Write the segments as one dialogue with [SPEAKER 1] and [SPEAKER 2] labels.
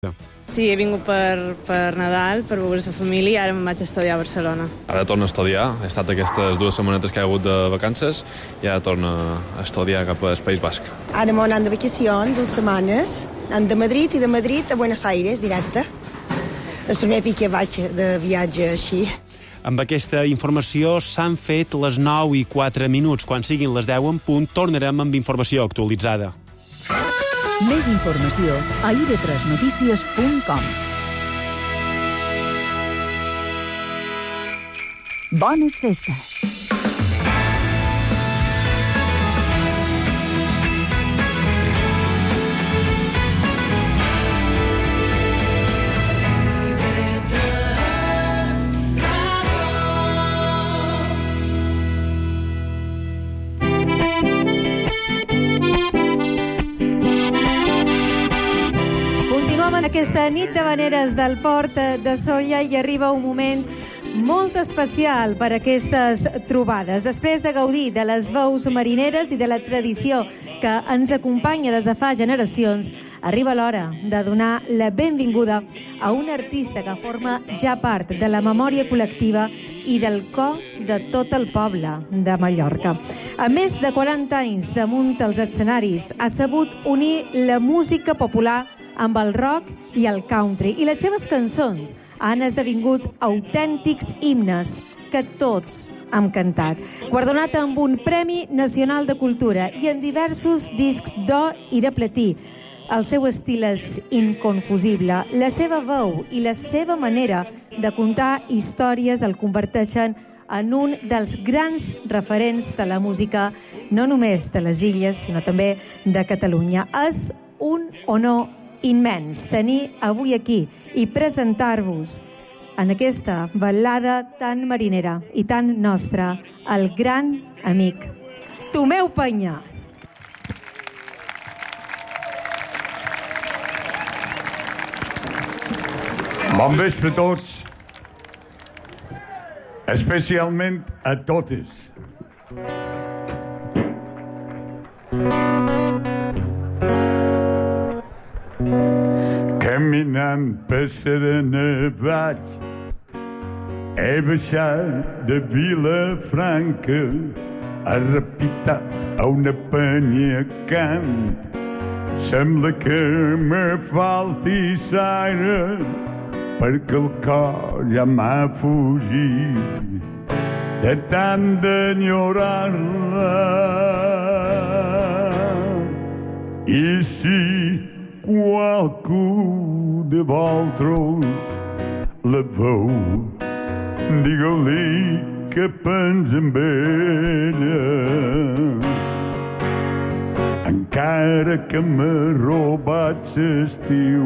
[SPEAKER 1] Sí, he vingut per Nadal, per veure la família, i ara me'n vaig a estudiar a Barcelona.
[SPEAKER 2] Ara torno a estudiar, he estat aquestes 2 setmanetes que he hagut de vacances i ara torno a estudiar cap al País Basc.
[SPEAKER 3] Ara m'ho anant de vacacions, 2 setmanes, anant de Madrid i de Madrid a Buenos Aires, directe. El primer pic que vaig de viatge així.
[SPEAKER 4] Amb aquesta informació s'han fet les 9:04. Quan siguin les 10 en punt, tornarem amb informació actualitzada.
[SPEAKER 5] Més informació a ib3notícies.com. Bones festes.
[SPEAKER 6] Aquesta nit de veneres del Port de Sóller i arriba un moment molt especial per a aquestes trobades. Després de gaudir de les veus marineres i de la tradició que ens acompanya des de fa generacions, arriba l'hora de donar la benvinguda a un artista que forma ja part de la memòria col·lectiva i del cor de tot el poble de Mallorca. A més de 40 anys damunt els escenaris, ha sabut unir la música popular amb el rock i el country, i les seves cançons han esdevingut autèntics himnes que tots hem cantat. Guardonat amb un Premi Nacional de Cultura i en diversos discs d'or i de platí, el seu estil és inconfusible. La seva veu i la seva manera de contar històries el converteixen en un dels grans referents de la música, no només de les illes, sinó també de Catalunya. És un honor immens tenir avui aquí i presentar-vos en aquesta ballada tan marinera i tan nostra el gran amic Tomeu Penyà.
[SPEAKER 7] Bon vespre a tots, especialment a totes. Caminant per Serena vaig, he baixat de Vilafranca, a repitar a una penya cant. Sembla que me falti l'aire, perquè el cor ja m'ha fugit de tant d'enyorar-la. I si qualcú de vosaltres la veu, digue-li que pensa en ella. Encara que m'ha robat l'estiu,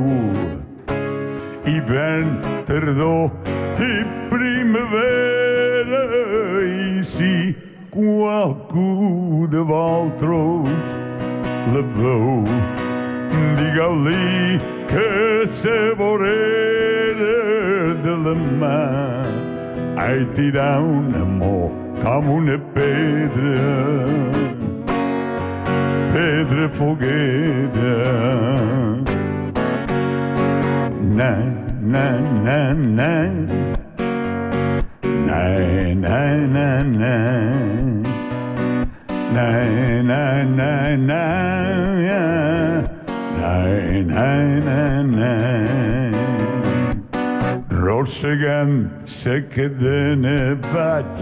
[SPEAKER 7] hivern, tardor i primavera. I si qualcú de vosaltres la veu, digue-li que la vorera de la mà ha tirat un amor com una pedra, pedra foguera. Na, na, na, na, na, na, na, na, na, na, na, na, rossegant sa cadena vaig,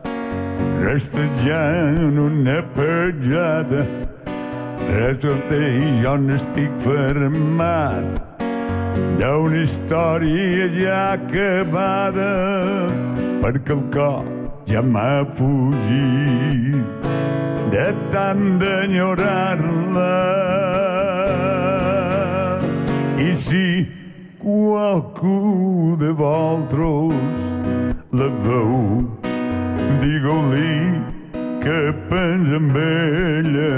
[SPEAKER 7] rastejant una petjada. Resulta jo n'estic fermat d'una història ja acabada, perquè el cor ja m'ha fugit de tant d'enyorar-la. I si qualcú de vosaltres la veu, digue-li que pensa en ella.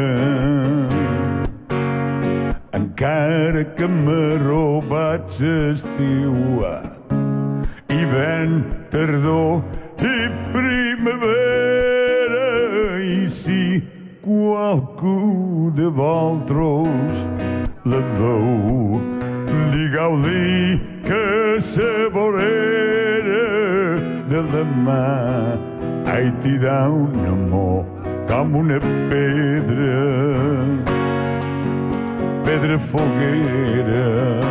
[SPEAKER 7] Encara que m'ha robat l'estiu, hivern, tardor i primavera. I si qualcú de vosaltres la veu, digue gaudir que la vorera de la mà ai tirar un amor com una pedra foguera.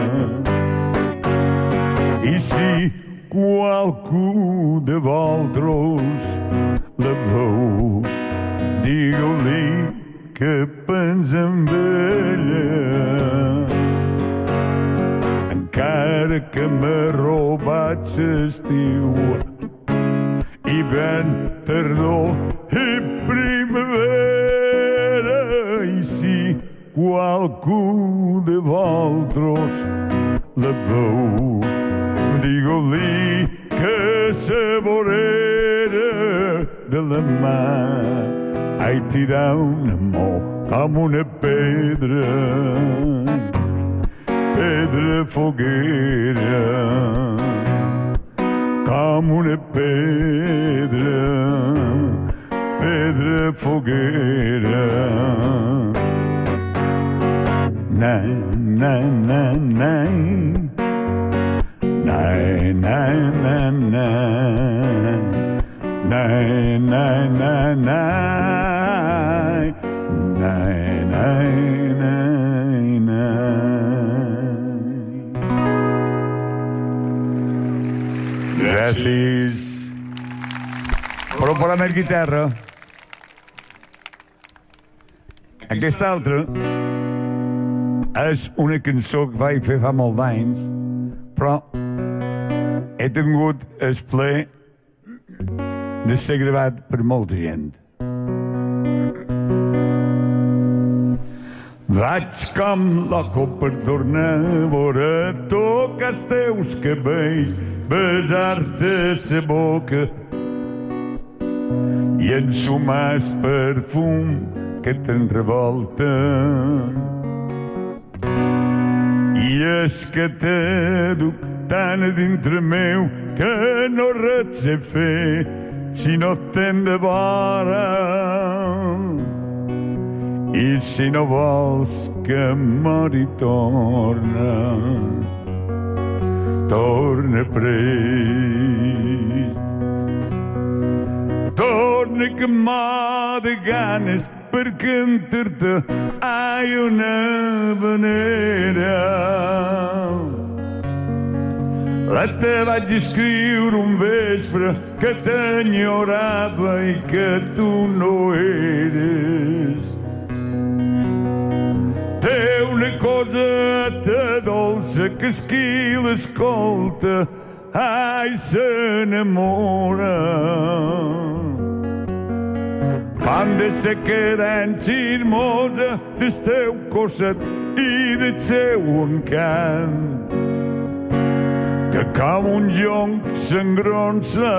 [SPEAKER 7] I si qualcú de vosaltres la veu, digue-li que pensa en ella, encara que m'ha robat l'estiu, hivern, tardor i primavera. I si qualcú de vosaltres la veu, digue-li que la vorera de la mà ai tirar un amor com una pedra foguera, com una pedra foguera. Nay, nay, nay, nay, nay, nay, nay, nay. Nay, nay, nay, nay, nay, nay, nay, nay. Gràcies. Però per la guitarra. Aquesta altra és una cançó que vaig fer fa molt d'anys, però he tingut el plaer de ser gravat per molta gent. Vaig com loco per tornar a veure tocar els teus cabells, besar-te la boca i ensumar el perfum que te'n revolta. I és que t'he duc tan a dintre meu que no res sé fer si no estem de vora. I si no vols que mori, torna prest. Torna que m'ha de ganes per cantar-te ai una vanera. La te vaig escriure un vespre que t'enyorava i que tu no eres. Té una cosa tan dolça que és qui l'escolta ai s'enamora. Vam de ser quedant xirmosa del teu cosset i del seu encant, que com un jonc s'engronsa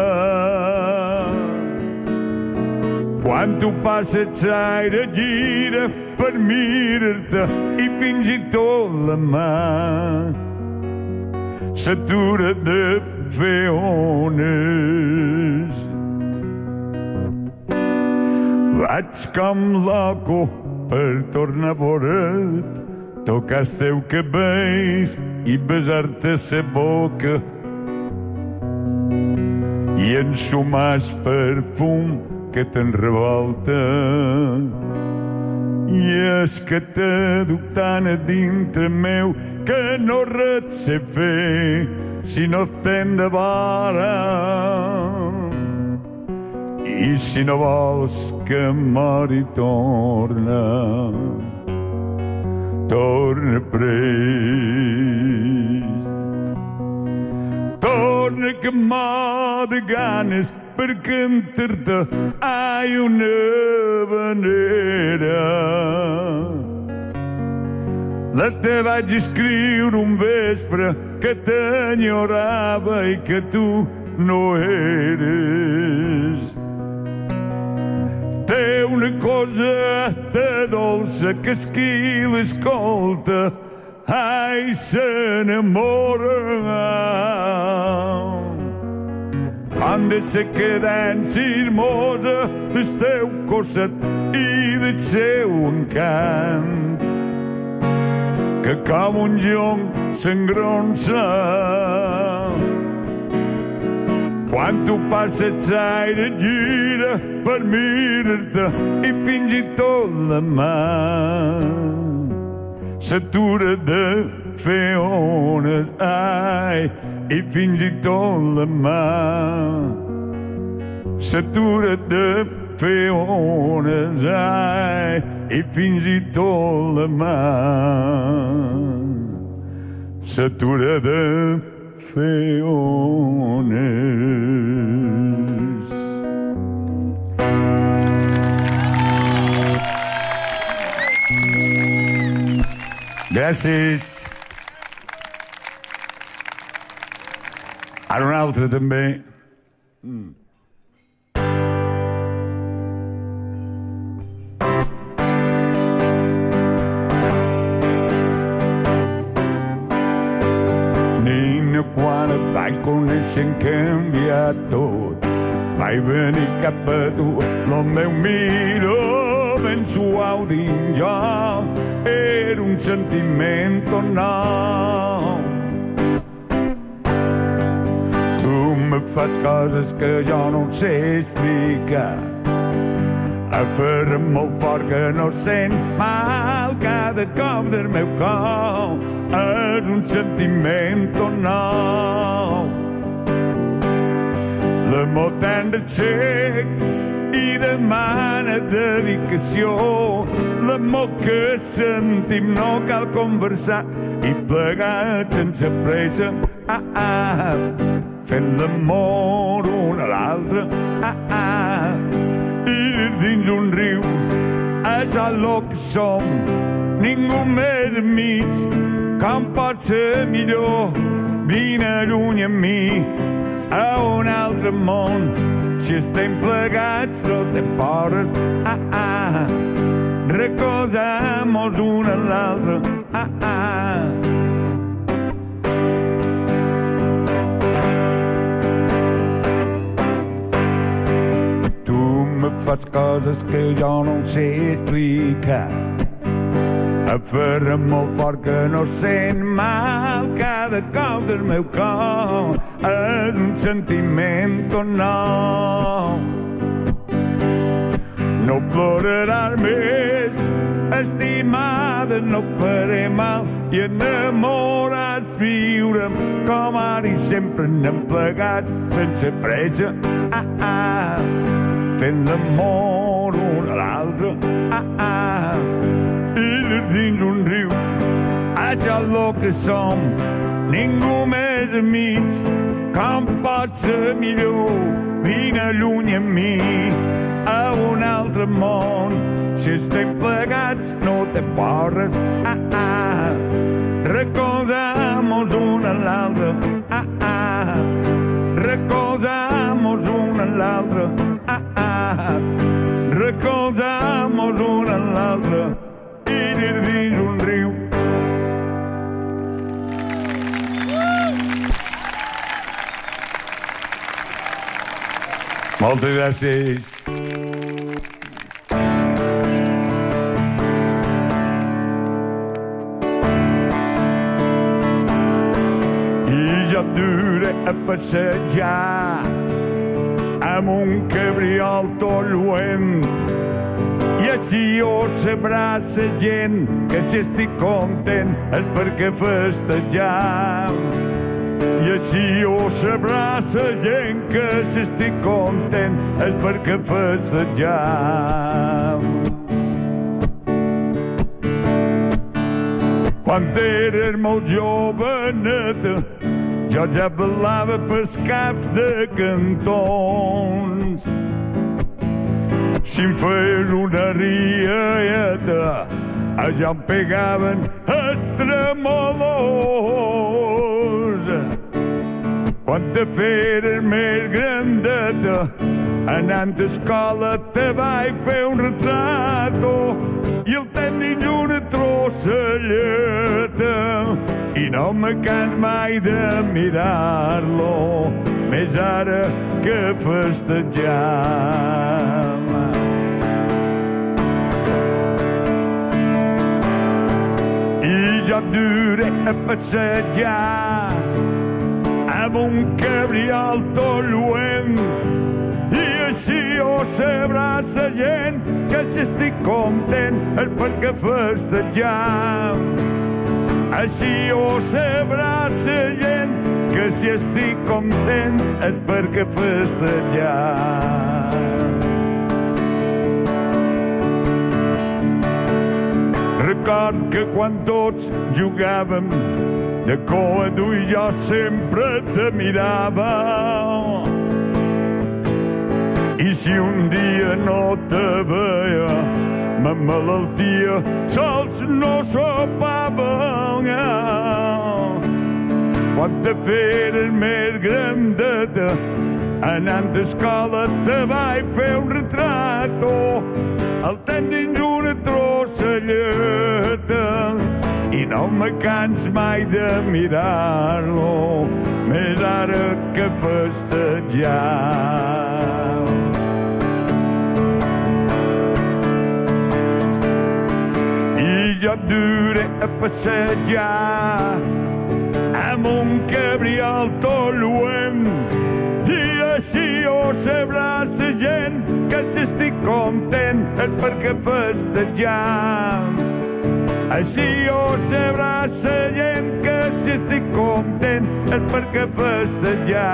[SPEAKER 7] quan tu passes l'aire gira per mirar-te i fins i tot la mà s'atura de fer ones. Vaig com loco per tornar a veure't, tocar els teus cabells i besar-te la boca i ensumar el perfum que te'n revolta. I és que t'he duc tan a dintre meu que no res sé fer si no estem de vora. I si no vols que mori, torna prest. Torna que m'ha de ganes per cantar-te ai una vanera. La te vaig escriure un vespre que t'enyorava i que tu no eres. Té una cosa tan dolça que és qui l'escolta ai s'enamora. Han de ser quedant xirmosa del teu cosset i del seu encant, que com un jonc s'engronsa. Quan tu passes l'aire gira per mirar-te i fins i tot la mà s'atura de fer ones, ai, i fins i tot la mà s'atura de fer ones, ai, i fins i tot la mà s'atura de fer ones. Gràcies. Ara un altre, també. Nina, quan et vaig conèixer hem canviat tot. Vaig venir cap a tu, el meu miró ben suau dins jo. Era un sentimento nou. Tu me fas coses que jo no sé explicar. Aferra't molt fort que no sent mal cada cop del meu cor. És un sentimento nou. L'amor tendre cec i demana dedicació. L'amor que sentim no cal conversar i plegats sense pressa, fent l'amor un a l'altre, i dins un riu és el que som, ningú més mig. Com pot ser millor? Vine lluny amb mi a un altre món. Si estem plegats no t'emporres, recordem-nos un a l'altre, Tu me fas coses que jo no sé explicar. Aferra't molt fort que no sent mal cada cop del meu cor. És un sentimento nou. No ploraràs més, estimada, no faré mal i enamorats viurem com ara i sempre anem plegats sense pressa, fent l'amor un a l'altre, i dins un riu això és el que som, ningú més mig. Com pot ser millor? Vine lluny amb mi a un altre món. Si estem plegats no t'emporres, recordem-nos un a l'altre, recordem-nos un a l'altre, recordem-nos un a l'altre, i dins un riu. Moltes gràcies. I jo et duré a passejar amb un cabriol tot lluent. I així ho sabrà la gent que si estic content és perquè festejam. I així ho sabrà la gent que si estic content és perquè festejam. Quan eres molt joveneta jo ja ballava pels caps de cantons. Si em feies una rialleta allà em pegaven els tremolors. Quan te feres més grandeta, anant a escola te vaig fer un retrato i el ten dins una trosselleta i no me cans mai de mirar-lo, més ara que festejam. I jo jo et duré a passejar amb un cabriol tot lluent i així ho sabrà la gent que si estic content és perquè festejar. Així ho sabrà la gent que si estic content és perquè festejar. Record que quan tots jugàvem de cua tu i jo sempre te mirava. I si un dia no te veia, ma malaltia sols no sopava. Quan te feres més grandeta, anant a escola te vaig fer un retrato, el ten dins una trosselleta i no me cans mai de mirar-lo, més ara que festejar. I jo et duré a passejar amb un cabriol tot lluent i així ho sabrà la gent que si estic content és perquè festejar. Així ho sabrà la gent que si estic content és perquè festejar.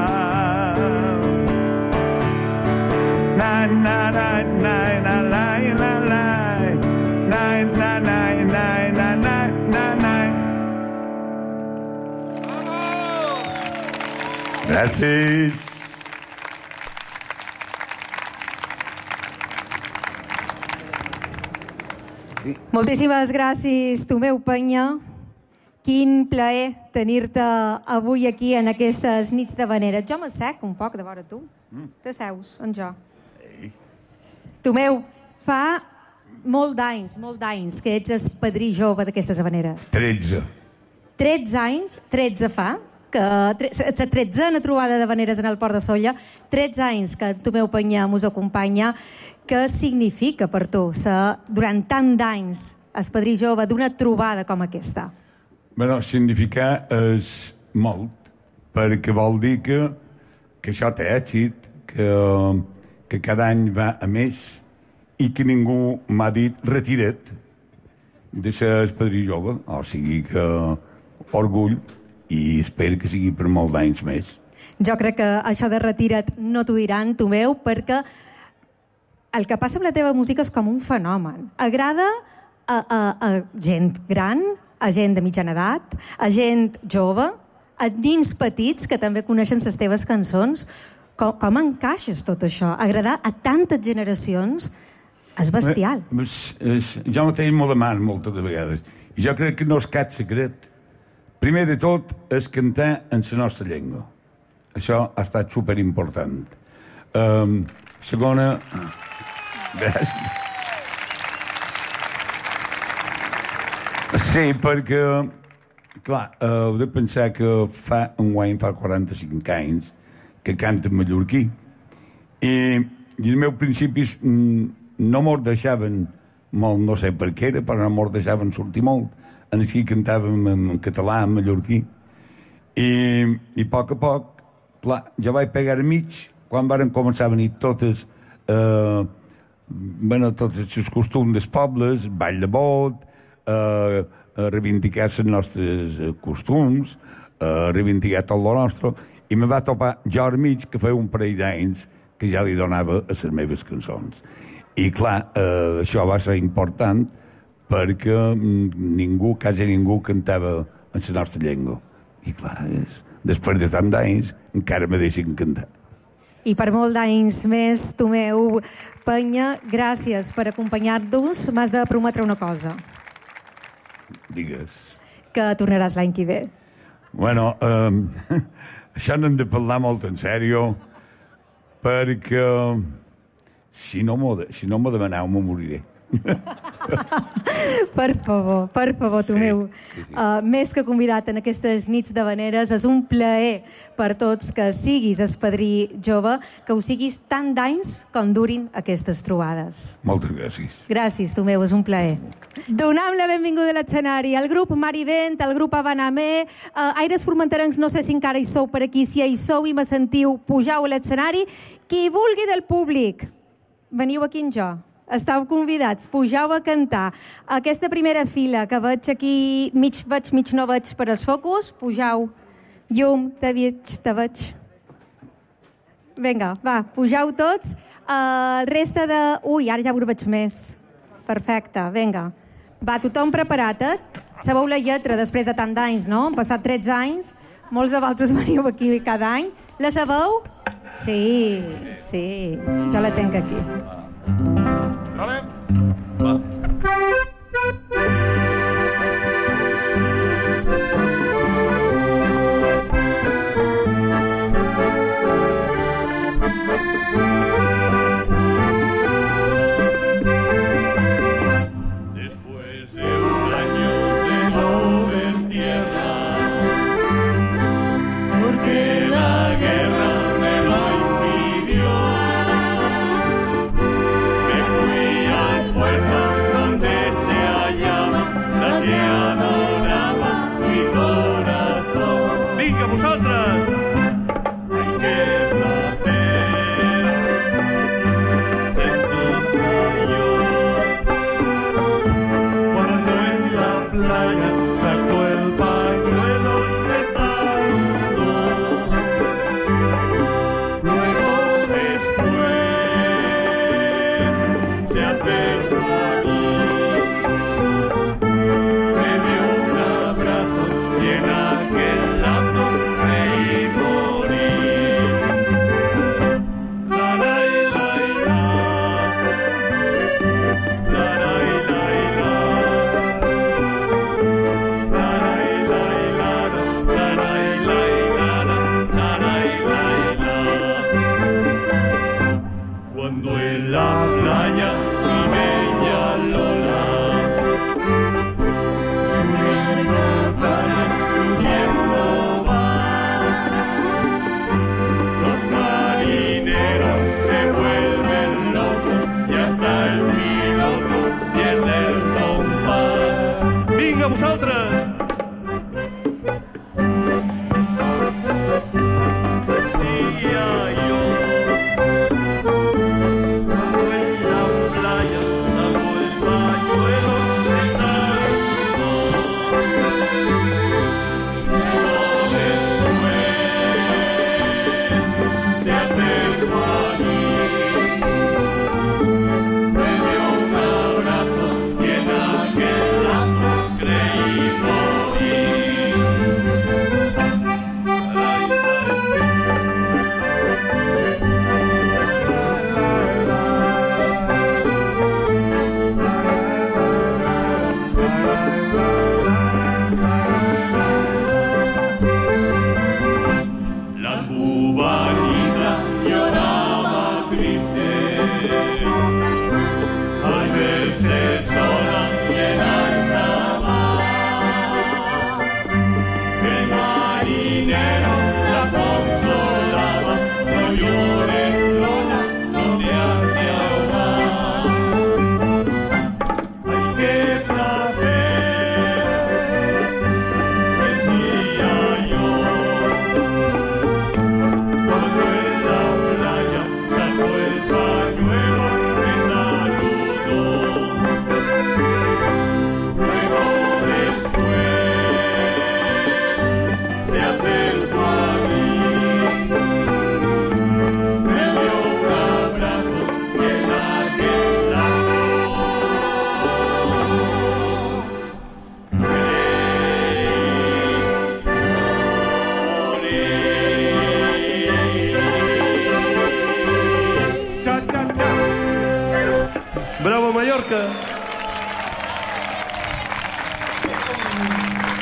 [SPEAKER 7] Na na na na na na na na na na na na na na na. Gràcies.
[SPEAKER 6] Moltíssimes gràcies, Tomeu Penya. Quin plaer tenir-te avui aquí en aquestes nits de veneres. Jo m'assec un poc de vora tu. T'asseus, en jo. Tomeu, fa molt d'anys que ets el padrí jove d'aquestes habaneres.
[SPEAKER 7] 13.
[SPEAKER 6] 13 anys, 13 fa, que la 13a trobada de habaneres en el Port de Sóller, 13 anys que Tomeu Penya mos acompanya. Què significa per tu ser, durant tant d'anys, el padrí jove d'una trobada com aquesta?
[SPEAKER 7] Bueno, significar és molt, perquè vol dir que això té èxit, que cada any va a més i que ningú m'ha dit retira't de ser el padrí jove. O sigui que orgull i espero que sigui per molts anys més.
[SPEAKER 6] Jo crec que això de retira't no t'ho diran, Tomeu, perquè el que passa amb la teva música és com un fenomen. Agrada a gent gran, a gent de mitjana edat, a gent jove, a nins petits que també coneixen les teves cançons. Com encaixes tot això? Agradar a tantes generacions és bestial.
[SPEAKER 7] Jo mateix m'ho demano moltes vegades. I jo crec que no és cap secret. Primer de tot és cantar en la nostra llengua. Això ha estat superimportant. Segona... Gràcies. Sí, perquè, clar, heu de pensar que fa 45 anys que canto en mallorquí. I els meus principis no mos deixaven molt, no sé per què era, però no mos deixaven sortir molt. En aquí cantàvem en català, en mallorquí. I a poc, clar, jo vaig pegar a mig quan varen començar a venir totes... tots els costums dels pobles, ball de bot, reivindicar els nostres costums, reivindicar tot el nostre, i me va topar Jordi Mig, que feia un parell d'anys que ja li donava a les meves cançons. I clar, això va ser important perquè quasi ningú cantava en la nostra llengua. I clar, després de tant d'anys encara me deixen cantar.
[SPEAKER 6] I per molt d'anys més, Tomeu Penya, gràcies per acompanyar-nos. M'has de prometre una cosa.
[SPEAKER 7] Digues.
[SPEAKER 6] Que tornaràs l'any que ve.
[SPEAKER 7] Bueno, això n'hem de parlar molt en sèrio, perquè si no m'ho demaneu, m'ho moriré.
[SPEAKER 6] Per favor, Tomeu. Més que convidat en aquestes nits d'Havaneres, és un plaer per tots que siguis espadrí jove, que ho siguis tant d'anys com durin aquestes trobades.
[SPEAKER 7] Moltes gràcies.
[SPEAKER 6] Gràcies, Tomeu, és un plaer. Donem la benvinguda a l'escenari al grup Marivent, al grup Habanamé, Aires Formenterencs, no sé si encara hi sou per aquí, si hi sou i me sentiu, pujau a l'escenari. Qui vulgui del públic, veniu aquí en jo. Estàu convidats, pujau a cantar. Aquesta primera fila que veig aquí, mig veig, mig no veig per als focus, pujau. Llum, te veig. Vinga, va, pujau tots. El resta de... Ui, ara ja ho veig més. Perfecte, vinga. Va, tothom preparat, Sabeu la lletra després de tant d'anys, no? Han passat 13 anys. Molts de vosaltres veniu aquí cada any. La sabeu? Sí. Jo la tenc aquí.
[SPEAKER 7] Vale.
[SPEAKER 2] Va.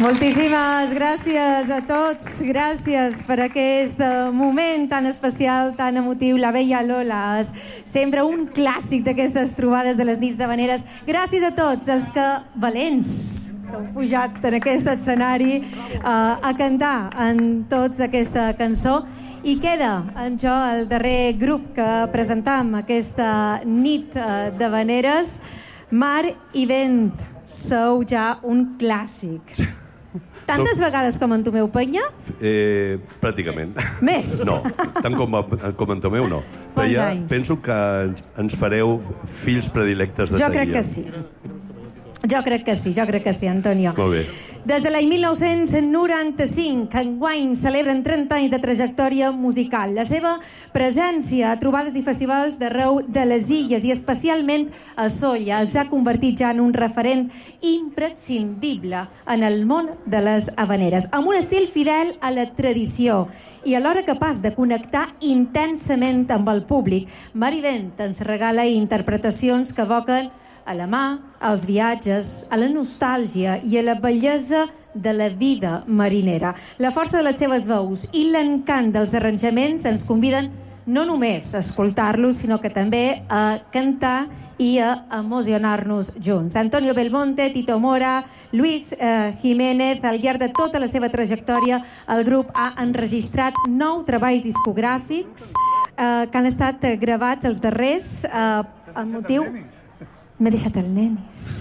[SPEAKER 6] Moltíssimes gràcies a tots, gràcies per aquest moment tan especial, tan emotiu, la Bella Lola, sempre un clàssic d'aquestes trobades de les nits d'Havaneres. Gràcies a tots els que valents que heu pujat en aquest escenari a cantar en tots aquesta cançó. I queda en jo el darrer grup que presentam aquesta nit d'Havaneres. Mar i vent, sou ja un clàssic. Tantes vegades com en Tomeu Penya?
[SPEAKER 8] Pràcticament.
[SPEAKER 6] Més?
[SPEAKER 8] No, tant com en Tomeu no. Però ja penso que ens fareu fills predilectes de seguida.
[SPEAKER 6] Jo crec que sí, Antonio.
[SPEAKER 8] Molt bé.
[SPEAKER 6] Des de l'any 1995, enguany celebren 30 anys de trajectòria musical. La seva presència a trobades i festivals d'arreu de les illes i especialment a Sóller els ha convertit ja en un referent imprescindible en el món de les havaneres, amb un estil fidel a la tradició i alhora capaç de connectar intensament amb el públic. Mar i vent ens regala interpretacions que evoquen a la mà, als viatges, a la nostàlgia i a la bellesa de la vida marinera. La força de les seves veus i l'encant dels arranjaments ens conviden no només a escoltar-los, sinó que també a cantar i a emocionar-nos junts. Antonio Belmonte, Tito Mora, Luis Jiménez, al llarg de tota la seva trajectòria, el grup ha enregistrat 9 treballs discogràfics que han estat gravats els darrers amb motiu... M'he deixat el nenis.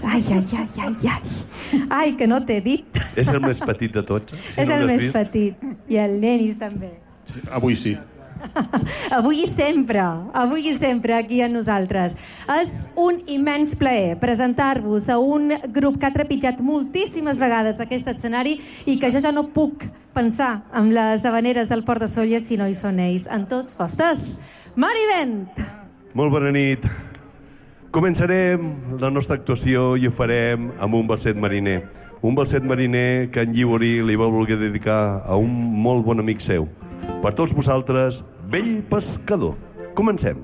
[SPEAKER 6] Ai, que no t'he dit.
[SPEAKER 8] És el més petit de tots.
[SPEAKER 6] És el més petit. I el nenis també.
[SPEAKER 9] Avui sí.
[SPEAKER 6] Avui i sempre aquí amb nosaltres. És un immens plaer presentar-vos a un grup que ha trepitjat moltíssimes vegades aquest escenari i que jo ja no puc pensar en les havaneres del Port de Sóller si no hi són ells. En tots vostès, Mar i vent!
[SPEAKER 8] Molt bona nit. Començarem la nostra actuació i ho farem amb un balset mariner. Un balset mariner que en Llibori li va voler dedicar a un molt bon amic seu. Per tots vosaltres, vell pescador. Comencem.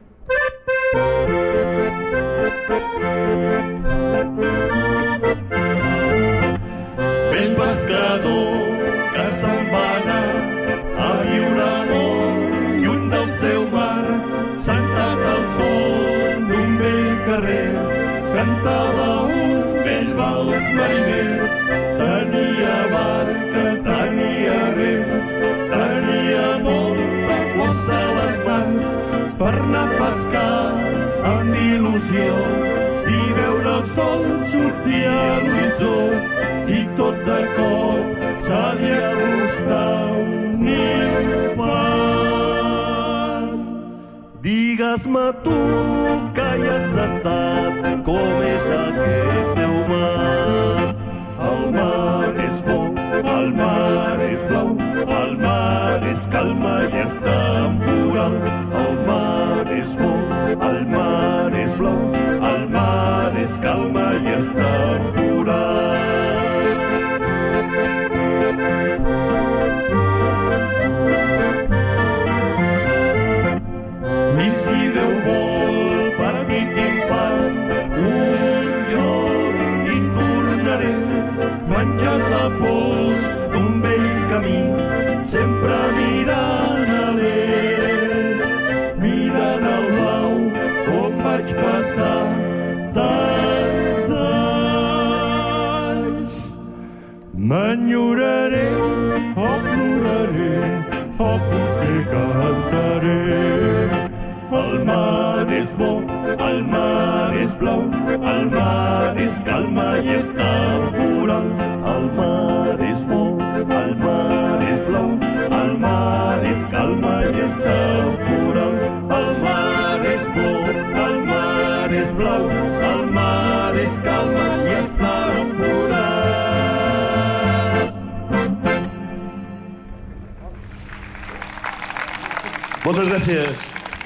[SPEAKER 8] Vell pescador que se'n va anar a viure molt lluny del seu mar, sentat al sol d'un vell carrer, cantava un vell vals mariner. Tenia barca, tenia rems, tenia molta força a les mans per anar a pescar amb il·lusió i veure el sol sortir a l'horitzó i tot de cop se li acostà un infant. Digues-me tu que hi has estat, com és aquest teu mar? El mar és bo, el mar és blau, el mar és calma i és temporal. El mar és bo, el mar és blau, el mar és calma i és temporal. I si Déu vol, petit infant, un jorn hi tornaré, menjant la pols d'un vell camí, sempre mirant a l'est, mirant al blau, com vaig passar tants anys. M'enyoraré, o ploraré, o potser cantaré. El mar és bo, el mar és blau, el mar és calma i és temporal. El mar és bo, el mar és blau, el mar és calma i és temporal. El mar és bo, el mar és blau, el mar és calma i és temporal. Moltes gràcies.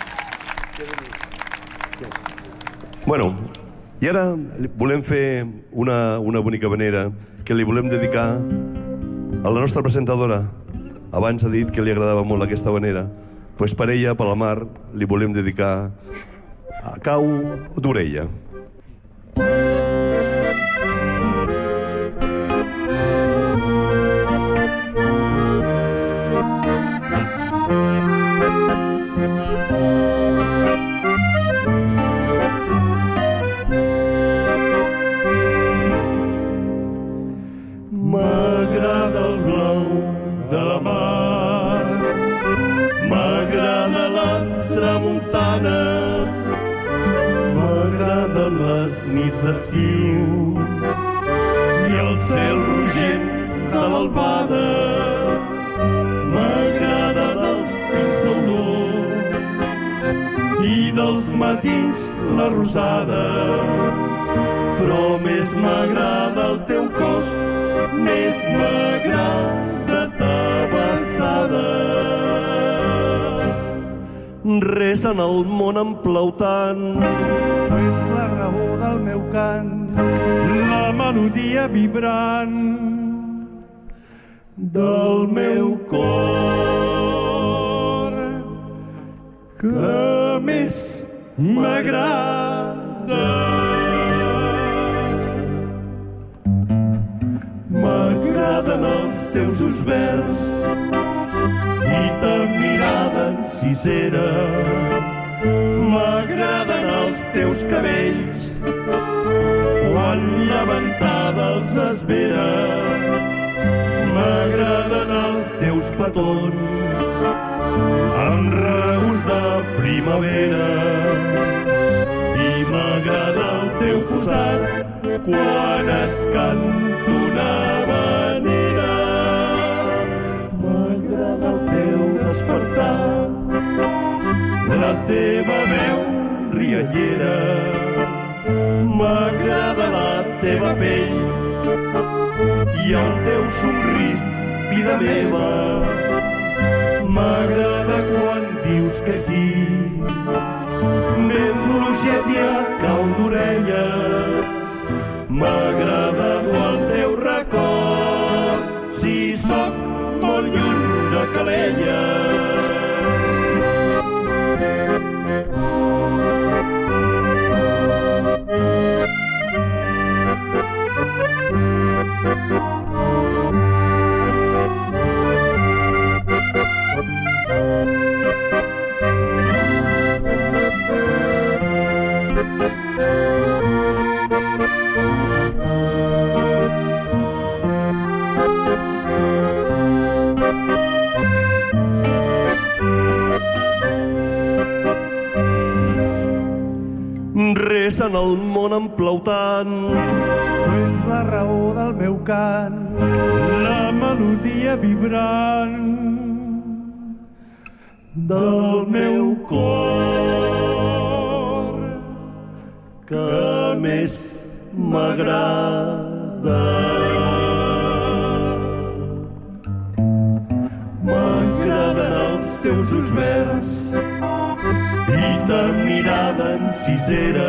[SPEAKER 8] Bueno, i ara volem fer una bonica havanera que li volem dedicar a la nostra presentadora. Abans ha dit que li agradava molt aquesta havanera. Doncs per ella, per la Mar, li volem dedicar a Cau d'Orella. M'agrada la tramuntana, m'agraden les nits d'estiu i el cel rogent de l'albada. M'agrada dels pins d'olor i dels matins la rosada, però més m'agrada el teu cos, més m'agrada ta vessada. Res en el món em plau tant,
[SPEAKER 7] Tu ets la raó del meu cant, la melodia vibrant
[SPEAKER 8] del meu cor, que més m'agrada. M'agraden els teus ulls verds i ta mirada encisera. M'agraden els teus cabells quan llevantada els esvera. M'agraden els teus petons amb regust de primavera. I m'agrada el teu posat quan et canto una havanera. M'agrada el teu despertar, la teva veu riallera. M'agrada la teva pell i el teu somrís, vida meva. M'agrada quan dius que sí, ben fluixet i a cau d'orella. M'agrada el teu record, si sóc molt lluny de Calella. Res en el món em plau tant,
[SPEAKER 7] Tu ets la raó del meu cant, la melodia vibrant
[SPEAKER 8] del meu cor, que més m'agrada. M'agraden els teus ulls verds i ta mirada encisera.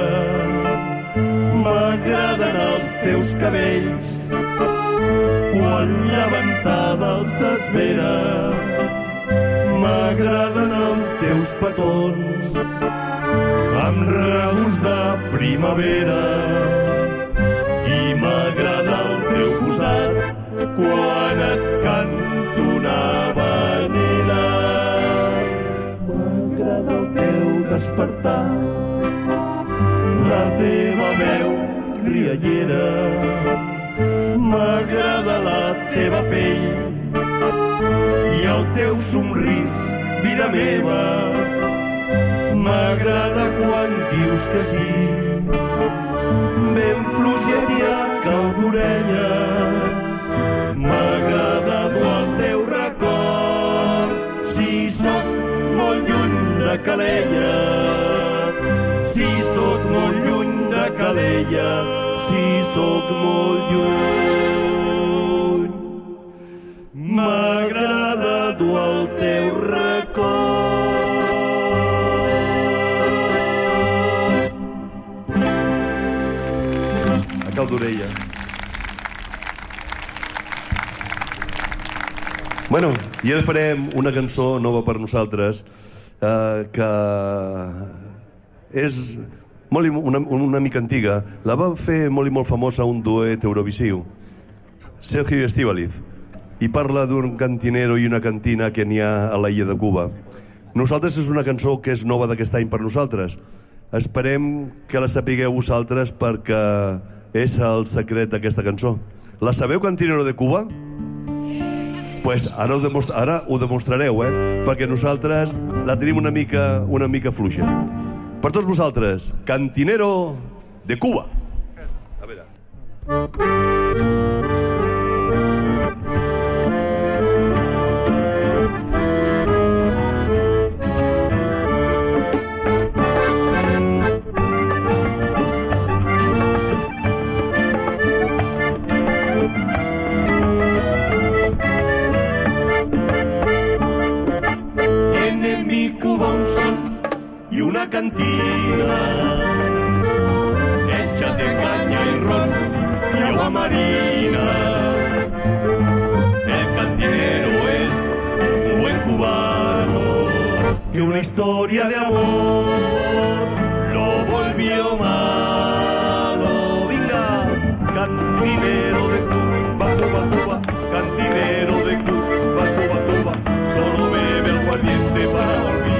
[SPEAKER 8] M'agraden els teus cabells quan llevantada els esvera. M'agraden els teus petons amb regust de primavera. I m'agrada el teu posat quan et canto una havanera. M'agrada el teu despertar, la teva veu riallera. M'agrada la teva pell i el teu somrís, vida meva. M'agrada quan dius que sí, ben fluixet i a cau d'orella. M'agrada el teu record, si sóc molt lluny de Calella. Si sóc molt lluny de Calella, si sóc molt lluny, m'agrada dur el teu record. A cau d'orella. Bueno, i ara farem una cançó nova per nosaltres, que és una mica antiga. La va fer molt i molt famosa un duet eurovisiu, Sergio i Estíbaliz, i parla d'un cantinero i una cantina que n'hi ha a l'illa de Cuba. Nosaltres és una cançó que és nova d'aquest any per nosaltres. Esperem que la sapigueu vosaltres perquè és el secret d'aquesta cançó. La sabeu, Cantinero de Cuba?
[SPEAKER 9] Pues ara ho demostrareu, perquè nosaltres la tenim una mica fluixa. Per tots vosaltres, Cantinero de Cuba. A veure.
[SPEAKER 8] Y una cantina hecha de caña y ron y agua marina. El cantinero es un buen cubano que una historia de amor lo volvió malo. Venga, cantinero de Cuba, Cuba, Cuba, cantinero de Cuba, Cuba, Cuba, solo bebe aguardiente para olvidar.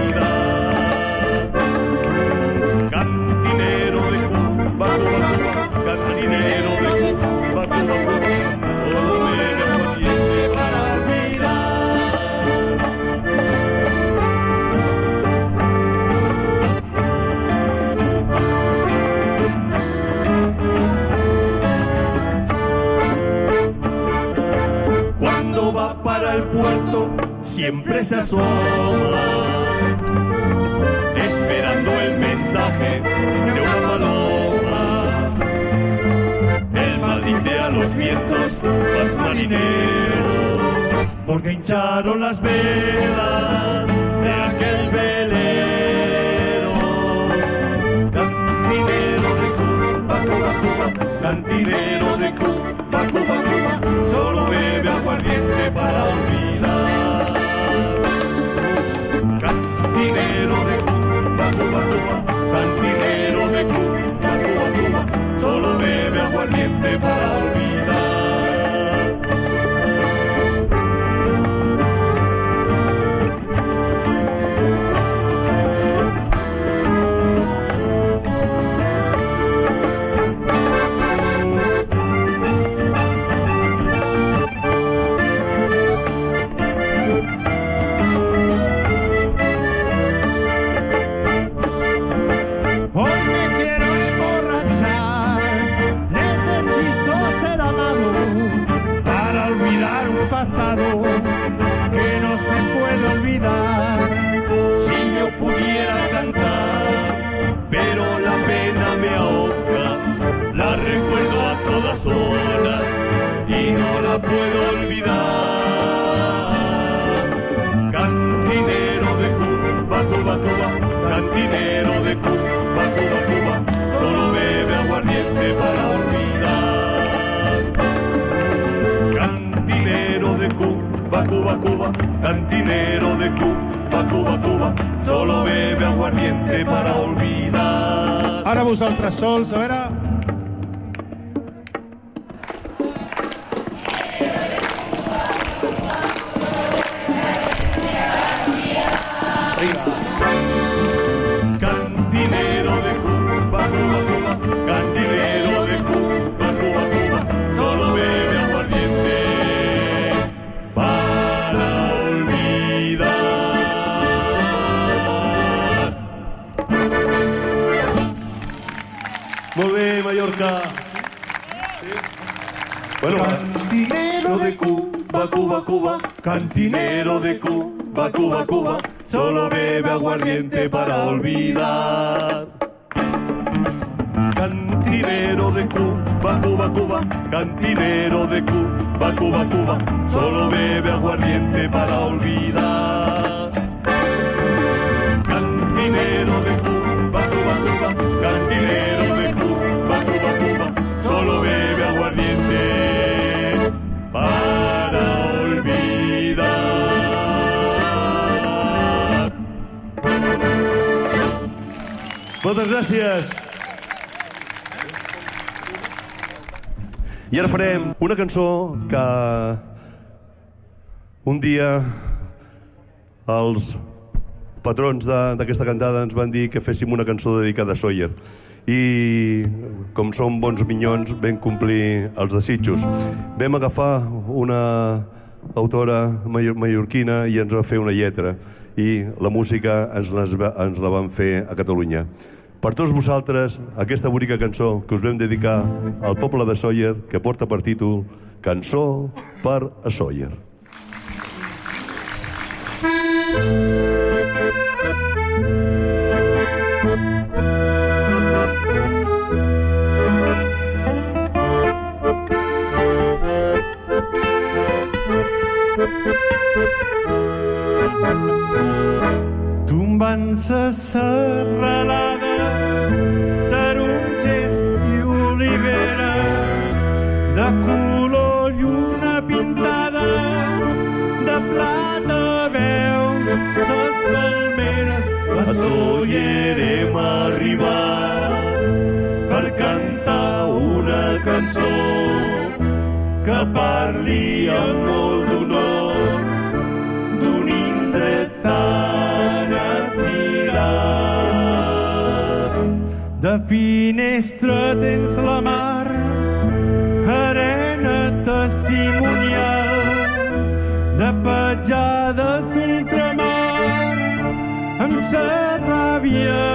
[SPEAKER 8] Cantinero de Cuba, Cuba, Cuba, cantinero de Cuba, Cuba, Cuba, solo bebe aguardiente para olvidar. Cuando va para el puerto siempre se asoma, esperando el mensaje de una paloma. Él maldice a los vientos, los marineros, porque hincharon las velas de aquel velero. Cantinero de Cuba, Cuba, Cuba, cantinero de Cuba, Cuba, Cuba, solo bebe aguardiente para olvidar. Cantinero de Cuba, Cuba, Cuba, cantinero de Cuba, Cuba, Cuba, solo bebe aguardiente para olvidar. Que no se puede olvidar. Si yo pudiera cantar, pero la pena me ahoga, la recuerdo a todas horas y no la puedo olvidar. Cantinero de Cuba, Cuba, Cuba, cantinero de Cuba, Cuba, Cuba, solo bebe aguardiente para olvidar. Cantinero de Cuba, Cuba, Cuba, cantinero de Cuba, Cuba, Cuba, solo bebe aguardiente para olvidar.
[SPEAKER 10] Ara vosaltres sols, a veure...
[SPEAKER 8] Cantinero de Cuba, Cuba, Cuba, cantinero de Cuba, Cuba, Cuba, solo bebe aguardiente para olvidar.
[SPEAKER 9] Molt bé, Mallorca. Bueno,
[SPEAKER 8] cantinero de Cuba, Cuba, Cuba, cantinero de Cuba, Cuba, Cuba, solo bebe aguardiente para olvidar. Cantinero de Cuba, Cuba, Cuba, cantinero de Cuba, Cuba, Cuba, solo bebe aguardiente para olvidar. Cantinero de Cuba, Cuba, Cuba, cantinero de Cuba, Cuba, Cuba, solo bebe aguardiente para olvidar.
[SPEAKER 9] moltes gràcies. I ara farem una cançó que un dia els patrons d'aquesta cantada ens van dir que féssim una cançó dedicada a Sawyer. I com som bons minyons vam complir els desitjos. Vam agafar autora mallorquina, i ens va fer una lletra. I la música ens la van fer a Catalunya. Per tots vosaltres, aquesta bonica cançó que us vam dedicar al poble de Sóller, que porta per títol Cançó per a Sóller.
[SPEAKER 8] Tombant sa serralada, tarongers i oliveres, de color lluna pintada, de plata veus ses palmeres. A Sóller hem arribat per cantar una cançó que parli amb molt d'honor d'un indret tan admirat. De finestra tens la mar, arena testimonial, de petjades d'ultramar, amb sa ràbia